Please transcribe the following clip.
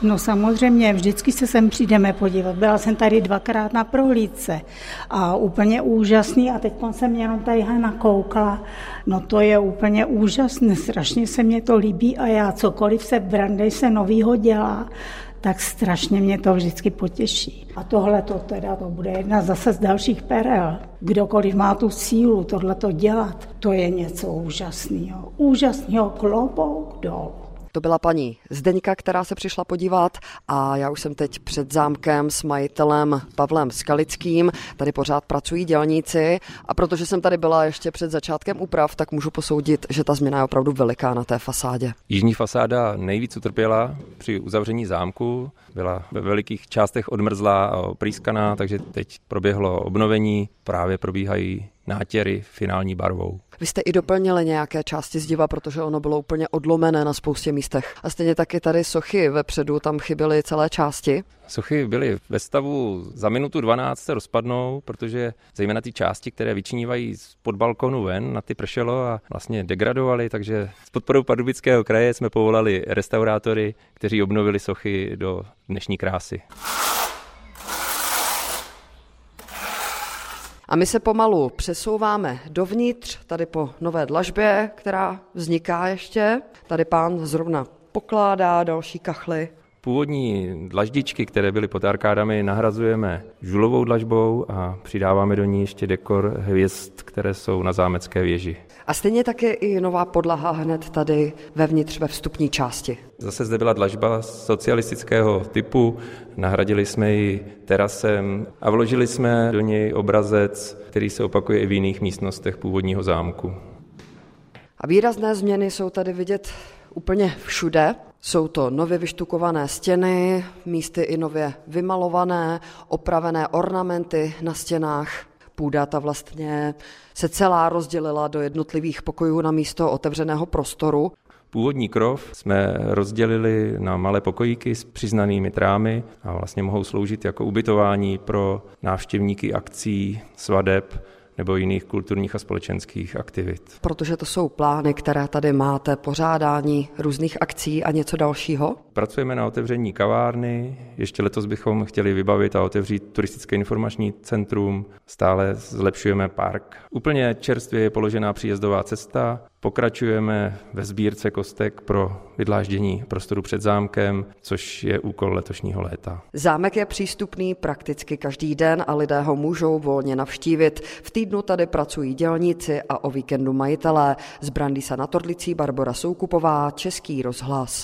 No samozřejmě, vždycky se sem přijdeme podívat. Byla jsem tady 2krát na prohlídce a úplně úžasný a teď jsem jenom tady nakoukla. No to je úplně úžasné, strašně se mně to líbí a já cokoliv se v Brandýse novýho dělá, tak strašně mě to vždycky potěší. A tohle to bude jedna zase z dalších perel. Kdokoliv má tu sílu tohleto dělat, to je něco úžasného. Úžasného, klobouk dolů. To byla paní Zdeňka, která se přišla podívat a já už jsem teď před zámkem s majitelem Pavlem Skalickým. Tady pořád pracují dělníci a protože jsem tady byla ještě před začátkem úprav, tak můžu posoudit, že ta změna je opravdu veliká na té fasádě. Jižní fasáda nejvíc utrpěla při uzavření zámku. Byla ve velikých částech odmrzlá a oprýskaná, takže teď proběhlo obnovení, právě probíhají nátěry finální barvou. Vy jste i doplnili nějaké části zdiva, protože ono bylo úplně odlomené na spoustě místech. A stejně taky tady sochy vepředu, tam chyběly celé části. Sochy byly ve stavu za minutu 12 se rozpadnou, protože zejména ty části, které vyčnívají spod balkonu ven, na ty pršelo a vlastně degradovaly, takže s podporou Pardubického kraje jsme povolali restaurátory, kteří obnovili sochy do dnešní krásy. A my se pomalu přesouváme dovnitř, tady po nové dlažbě, která vzniká ještě. Tady pán zrovna pokládá další kachly. Původní dlaždičky, které byly pod arkádami, nahrazujeme žulovou dlažbou a přidáváme do ní ještě dekor hvězd, které jsou na zámecké věži. A stejně také i nová podlaha hned tady vevnitř ve vstupní části. Zase zde byla dlažba socialistického typu, nahradili jsme ji terasem a vložili jsme do něj obrazec, který se opakuje i v jiných místnostech původního zámku. A výrazné změny jsou tady vidět úplně všude. Jsou to nově vyštukované stěny, místy i nově vymalované, opravené ornamenty na stěnách. Půda ta vlastně se celá rozdělila do jednotlivých pokojů na místo otevřeného prostoru. Původní krov jsme rozdělili na malé pokojíky s přiznanými trámy a vlastně mohou sloužit jako ubytování pro návštěvníky akcí, svadeb nebo jiných kulturních a společenských aktivit. Protože to jsou plány, které tady máte, pořádání různých akcí a něco dalšího? Pracujeme na otevření kavárny, ještě letos bychom chtěli vybavit a otevřít turistické informační centrum, stále zlepšujeme park. Úplně čerstvě je položená příjezdová cesta, pokračujeme ve sbírce kostek pro vydláždění prostoru před zámkem, což je úkol letošního léta. Zámek je přístupný prakticky každý den a lidé ho můžou volně navštívit. V týdnu tady pracují dělníci a o víkendu majitelé. Z Brandýsa nad Orlicí Barbora Soukupová, Český rozhlas.